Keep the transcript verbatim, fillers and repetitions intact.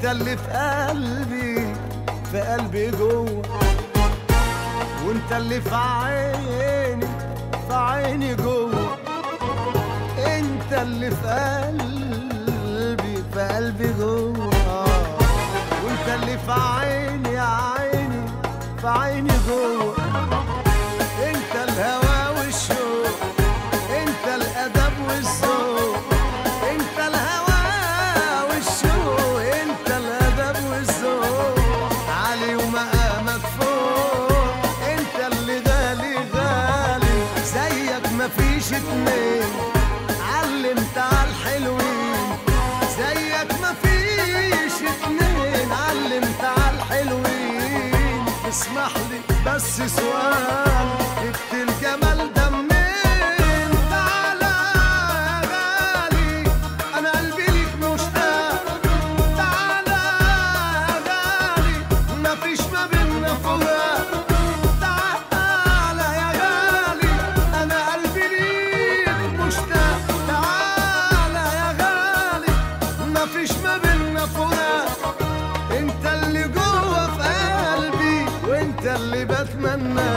اللي في قلبي في قلبي جوه، وانت اللي في عيني في عيني جوه، انت اللي في قلبي في قلبي جوه، وانت اللي في عيني يا عيني في عيني جوه، انت الهوى والشوق، انت الادب والذوق، انت الهوى والشوق، انت الادب والذوق، عالي ومقامك فوق، انت اللي غالي غالي زيك مفيش اتنين، علمت عالحلوين زيك مفيش اتنين، علمت عالحلوين. اسمح لي بس سؤال، جبت الجمال ده منين؟ تعالى يا غالي انا قلبي ليك مشتاق، تعالى يا غالي مفيش ما بينا فراق، تعالى يا غالي انا قلبي ليك مشتاق، تعالى يا غالي مفيش ما بينا فراق، انت اللي جوه في قلبي وانت اللي بتمنى